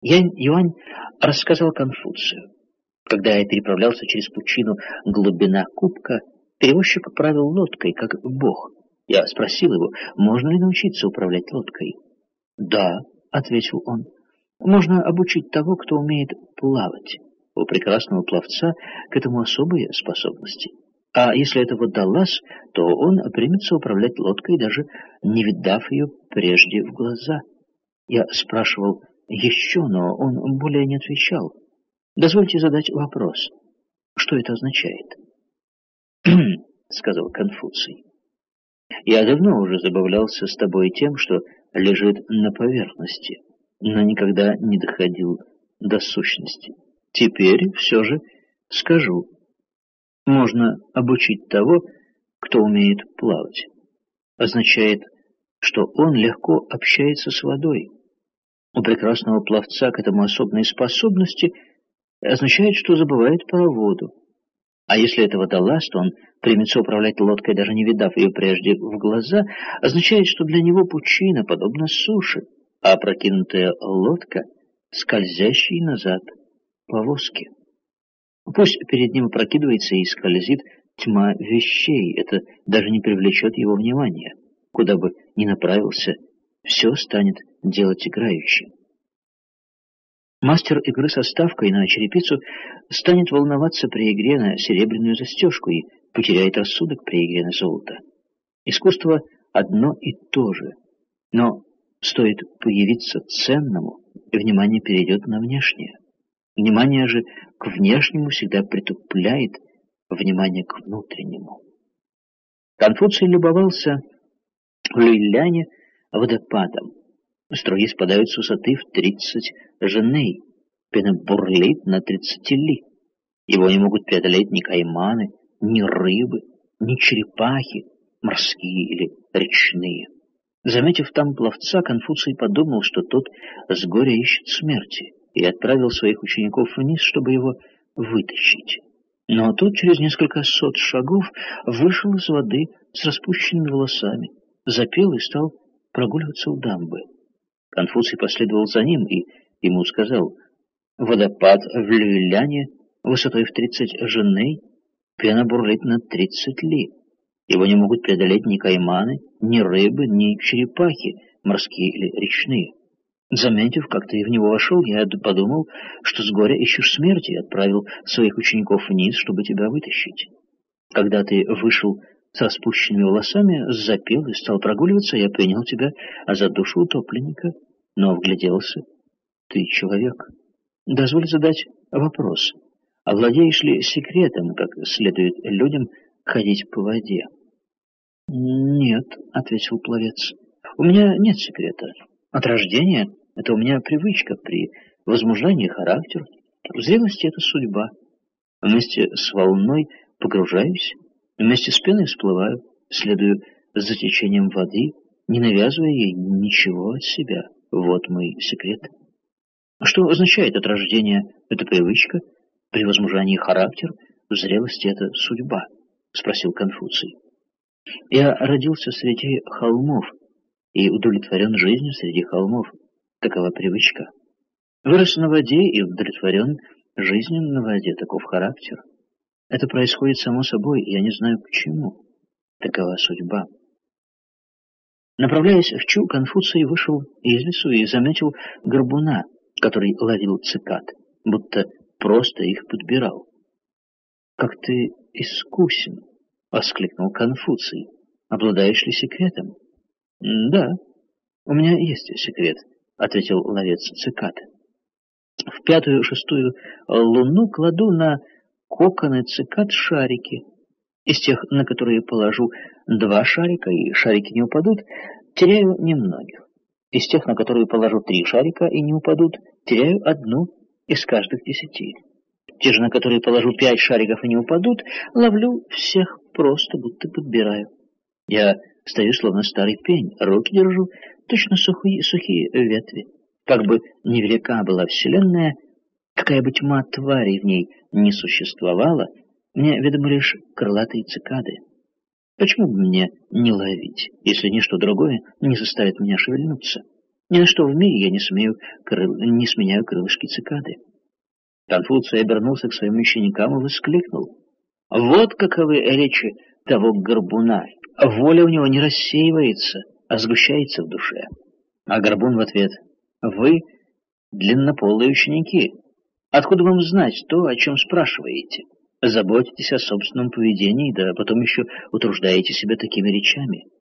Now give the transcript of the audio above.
Янь-Юань рассказал Конфуцию. Когда я переправлялся через пучину глубина кубка, перевозчик правил лодкой, как бог. Я спросил его, можно ли научиться управлять лодкой. «Да», — ответил он, — «можно обучить того, кто умеет плавать. У прекрасного пловца к этому особые способности. А если это водолаз, то он примется управлять лодкой, даже не видав ее прежде в глаза». Я спрашивал еще, но он более не отвечал. Дозвольте задать вопрос. Что это означает? Сказал Конфуций. Я давно уже забавлялся с тобой тем, что лежит на поверхности, но никогда не доходил до сущности. Теперь все же скажу. Можно обучить того, кто умеет плавать. Означает, что он легко общается с водой. У прекрасного пловца к этому особенной способности означает, что забывает про воду. А если это водолаз, то он примется управлять лодкой, даже не видав ее прежде в глаза, означает, что для него пучина подобна суше, а опрокинутая лодка — скользящей назад повозки. Пусть перед ним опрокидывается и скользит тьма вещей, это даже не привлечет его внимания. Куда бы ни направился, все станет делать играючи. Мастер игры со ставкой на черепицу станет волноваться при игре на серебряную застежку и потеряет рассудок при игре на золото. Искусство одно и то же, но стоит появиться ценному, и внимание перейдет на внешнее. Внимание же к внешнему всегда притупляет внимание к внутреннему. Конфуций любовался в Люйляне водопадом. Струи спадают с высоты в 30 женей, пена бурлит на 30 ли. Его не могут преодолеть ни кайманы, ни рыбы, ни черепахи, морские или речные. Заметив там пловца, Конфуций подумал, что тот с горя ищет смерти, и отправил своих учеников вниз, чтобы его вытащить. Но тот через несколько сот шагов вышел из воды с распущенными волосами, запел и стал прогуливаться у дамбы. Конфуций последовал за ним и ему сказал: «Водопад в Люйляне высотой в 30 женей, пена бурлит на 30 ли. Его не могут преодолеть ни кайманы, ни рыбы, ни черепахи, морские или речные. Заметив, как ты в него вошел, я подумал, что с горя ищешь смерти, и отправил своих учеников вниз, чтобы тебя вытащить. Когда ты вышел с распущенными волосами, запел и стал прогуливаться, я принял тебя за душу утопленника, но вгляделся. Ты человек. Дозволь задать вопрос. Овладеешь ли секретом, как следует людям ходить по воде? Нет, ответил пловец. У меня нет секрета. От рождения это у меня привычка, при возмужании характер, в зрелости это судьба. Вместе с волной погружаюсь, вместе с пеной всплываю, следую за течением воды, не навязывая ей ничего от себя. Вот мой секрет. Что означает от рождения эта привычка, при возмужании характер, в зрелости это судьба? Спросил Конфуций. Я родился среди холмов и удовлетворен жизнью среди холмов. Такова привычка. Вырос на воде и удовлетворен жизнью на воде. Таков характер. Это происходит само собой, и я не знаю почему. Такова судьба. Направляясь в Чу, Конфуций вышел из лесу и заметил горбуна, который ловил цикад, будто просто их подбирал. «Как ты искусен!» — воскликнул Конфуций. «Обладаешь ли секретом?» «Да, у меня есть секрет», — ответил ловец цикад. «В 5-6 луну кладу на коконы цикад шарики. Из тех, на которые положу 2 шарика, и шарики не упадут, теряю немногих. Из тех, на которые положу 3 шарика и не упадут, теряю 1 из каждых 10. Те же, на которые положу 5 шариков и не упадут, ловлю всех просто, будто подбираю. Я стою, словно старый пень, руки держу, точно сухие ветви. Как бы невелика была вселенная, какая бы тьма тварей в ней не существовала, мне ведомы лишь крылатые цикады. Почему бы мне не ловить, если ничто другое не заставит меня шевельнуться? Ни на что в мире я не сменяю крылышки цикады. Конфуций обернулся к своим ученикам и воскликнул: «Вот каковы речи того горбуна! Воля у него не рассеивается, а сгущается в душе». А горбун в ответ: «Вы длиннополые ученики. Откуда вам знать то, о чем спрашиваете? Заботитесь о собственном поведении, да потом еще утруждаете себя такими речами.